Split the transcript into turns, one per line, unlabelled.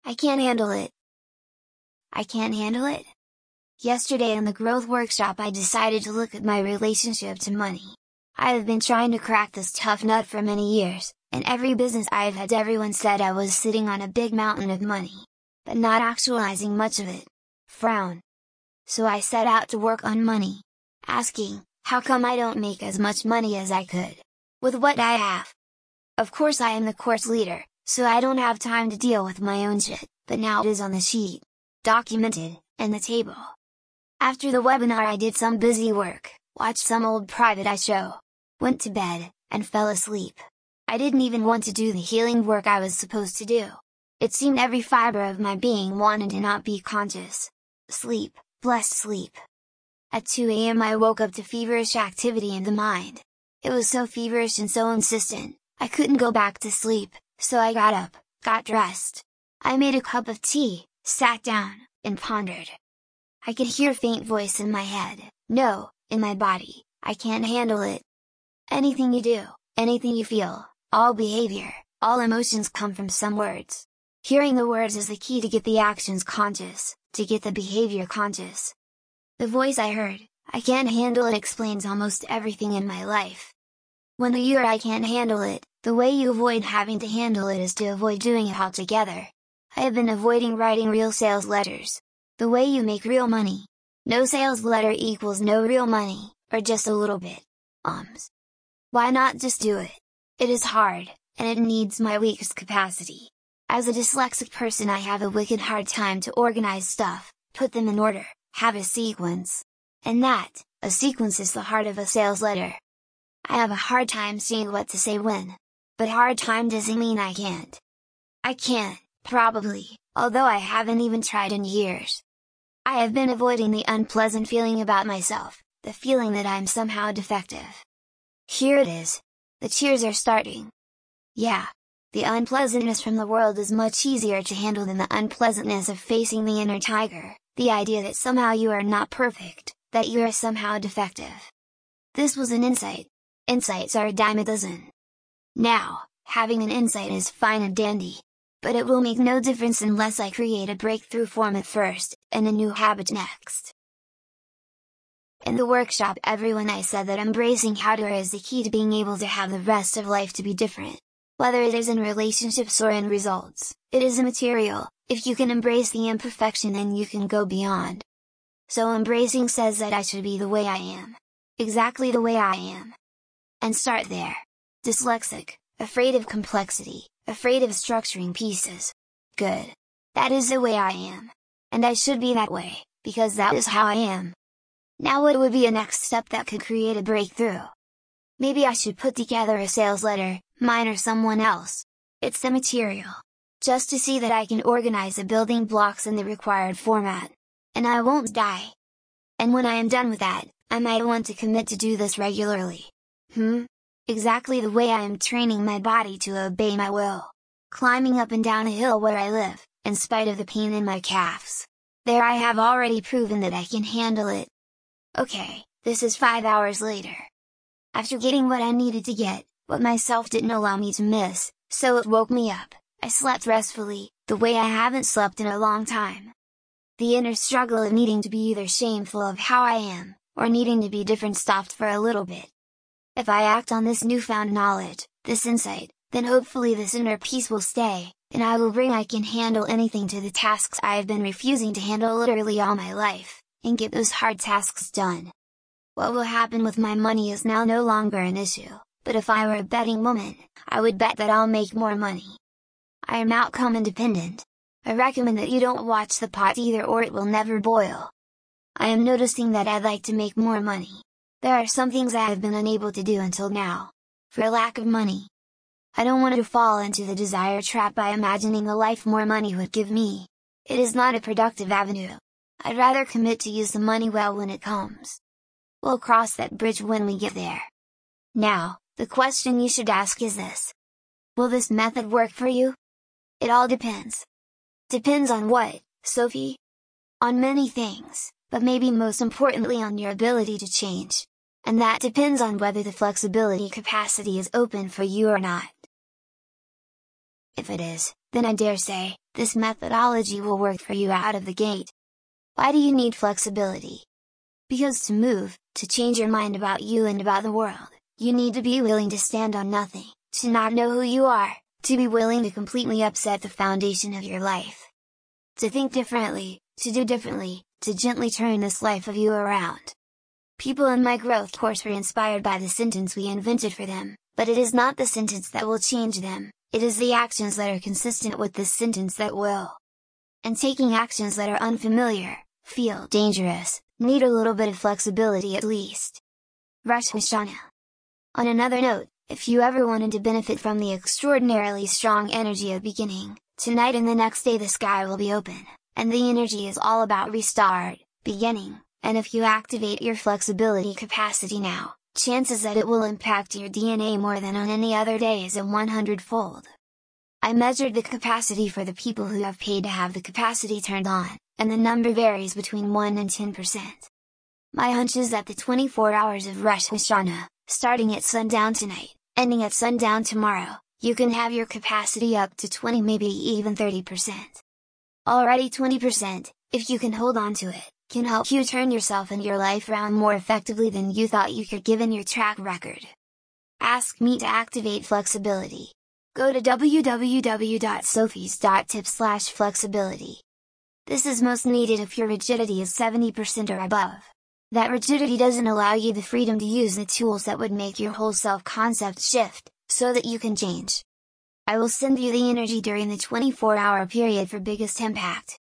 I can't handle it. I can't handle it? Yesterday in the growth workshop I decided to look at my relationship to money. I have been trying to crack this tough nut for many years, and every business I've had everyone said I was sitting on a big mountain of money, but not actualizing much of it. Frown. So I set out to work on money, asking, how come I don't make as much money as I could with what I have? Of course I am the course leader, so I don't have time to deal with my own shit, but now it is on the sheet, documented, and the table. After the webinar I did some busy work, watched some old private eye show, went to bed, and fell asleep. I didn't even want to do the healing work I was supposed to do. It seemed every fiber of my being wanted to not be conscious. Sleep, blessed sleep. At 2 a.m. I woke up to feverish activity in the mind. It was so feverish and so insistent, I couldn't go back to sleep, so I got up, got dressed. I made a cup of tea, sat down, and pondered. I could hear a faint voice in my head, no, in my body, I can't handle it. Anything you do, anything you feel, all behavior, all emotions come from some words. Hearing the words is the key to get the actions conscious, to get the behavior conscious. The voice I heard, I can't handle it, explains almost everything in my life. When you hear I can't handle it, the way you avoid having to handle it is to avoid doing it altogether. I have been avoiding writing real sales letters. The way you make real money. No sales letter equals no real money, or just a little bit. Why not just do it? It is hard, and it needs my weakest capacity. As a dyslexic person I have a wicked hard time to organize stuff, put them in order, have a sequence. And that, a sequence is the heart of a sales letter. I have a hard time seeing what to say when. But hard time doesn't mean I can't. I can't, probably, although I haven't even tried in years. I have been avoiding the unpleasant feeling about myself, the feeling that I'm somehow defective. Here it is. The cheers are starting. Yeah. The unpleasantness from the world is much easier to handle than the unpleasantness of facing the inner tiger, the idea that somehow you are not perfect, that you are somehow defective. This was an insight. Insights are a dime a dozen. Now, having an insight is fine and dandy. But it will make no difference unless I create a breakthrough format first, and a new habit next. In the workshop everyone I said that embracing how to is the key to being able to have the rest of life to be different. Whether it is in relationships or in results, it is immaterial. If you can embrace the imperfection then you can go beyond. So embracing says that I should be the way I am. Exactly the way I am. And start there. Dyslexic, afraid of complexity, afraid of structuring pieces. Good. That is the way I am. And I should be that way, because that is how I am. Now what would be a next step that could create a breakthrough? Maybe I should put together a sales letter, mine or someone else. It's the material. Just to see that I can organize the building blocks in the required format. And I won't die. And when I am done with that, I might want to commit to do this regularly. Exactly the way I am training my body to obey my will. Climbing up and down a hill where I live, in spite of the pain in my calves. There I have already proven that I can handle it. Okay, this is 5 hours later. After getting what I needed to get, what myself didn't allow me to miss, so it woke me up, I slept restfully, the way I haven't slept in a long time. The inner struggle of needing to be either shameful of how I am, or needing to be different stopped for a little bit. If I act on this newfound knowledge, this insight, then hopefully this inner peace will stay, and I will bring I can handle anything to the tasks I have been refusing to handle literally all my life, and get those hard tasks done. What will happen with my money is now no longer an issue, but if I were a betting woman, I would bet that I'll make more money. I am outcome independent. I recommend that you don't watch the pot either or it will never boil. I am noticing that I'd like to make more money. There are some things I have been unable to do until now. For lack of money. I don't want to fall into the desire trap by imagining the life more money would give me. It is not a productive avenue. I'd rather commit to use the money well when it comes. We'll cross that bridge when we get there. Now, the question you should ask is this. Will this method work for you? It all depends. Depends on what, Sophie? On many things, but maybe most importantly on your ability to change. And that depends on whether the flexibility capacity is open for you or not. If it is, then I dare say, this methodology will work for you out of the gate. Why do you need flexibility? Because to move, to change your mind about you and about the world, you need to be willing to stand on nothing, to not know who you are, to be willing to completely upset the foundation of your life. To think differently, to do differently, to gently turn this life of you around. People in my growth course were inspired by the sentence we invented for them, but it is not the sentence that will change them, it is the actions that are consistent with this sentence that will. And taking actions that are unfamiliar, feel dangerous, need a little bit of flexibility at least. Rosh Hashanah. On another note, if you ever wanted to benefit from the extraordinarily strong energy of beginning, tonight and the next day the sky will be open, and the energy is all about restart, beginning, and if you activate your flexibility capacity now, chances that it will impact your DNA more than on any other day is a 100-fold. I measured the capacity for the people who have paid to have the capacity turned on, and the number varies between 1 and 10%. My hunch is that the 24 hours of Rosh Hashanah, starting at sundown tonight, ending at sundown tomorrow, you can have your capacity up to 20, maybe even 30%. Already 20%, if you can hold on to it, can help you turn yourself and your life around more effectively than you thought you could given your track record. Ask me to activate flexibility. Go to www.sophies.tips/flexibility. This is most needed if your rigidity is 70% or above. That rigidity doesn't allow you the freedom to use the tools that would make your whole self-concept shift, so that you can change. I will send you the energy during the 24-hour period for biggest impact,